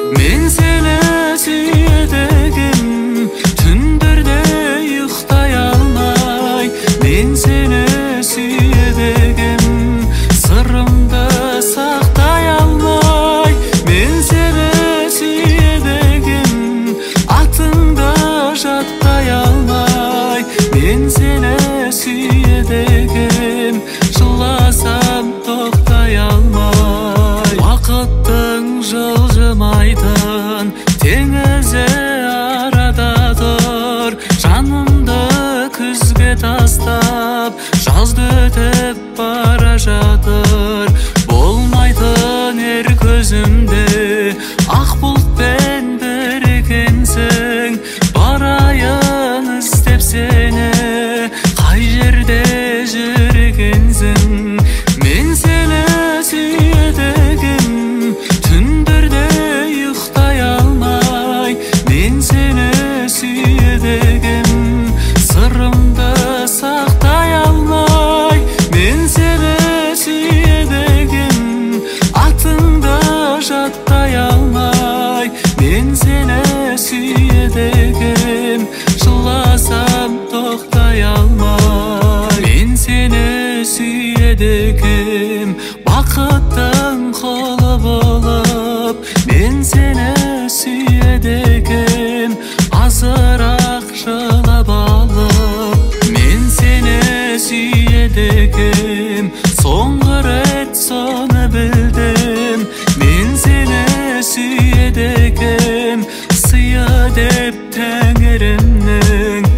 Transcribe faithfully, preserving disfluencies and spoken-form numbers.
Men seni sүйедегім, түндерде ұйықтай алмай. Мен сені сүйедегім, сырымды сақтай алмай. Мен сені сүйедегім, атыңды жаттай алмай. Мен сені сүйедегім, жыласам тоқтай алмай. Уақыттың жылжымайтын теңізі арада тұр. Жанымды күзге тастап, жазды өтіп бара жатыр. Болмайтын ер көзімде ақ бұлтпен біргенсің. Барайын іздеп сені, қай жерде жүргенсің. Мен сені сүйедегім, түндерде ұйықтай алмай. Мен сені сүйедегім, сырымды сақтай алмай. Мен сені сүйедегім, атыңды жаттай алмай. Мен сені сүйедегім, жыласам тоқтай алмай. Мен сені сүйедегім, бақыттың құлы болып. Мен сені сүйедегім, азырақ жылап алып. Мен сені сүйедегім, соңғы рет соны білдім. Мен сені сүйедегім, сыйы деп тәңірімнің.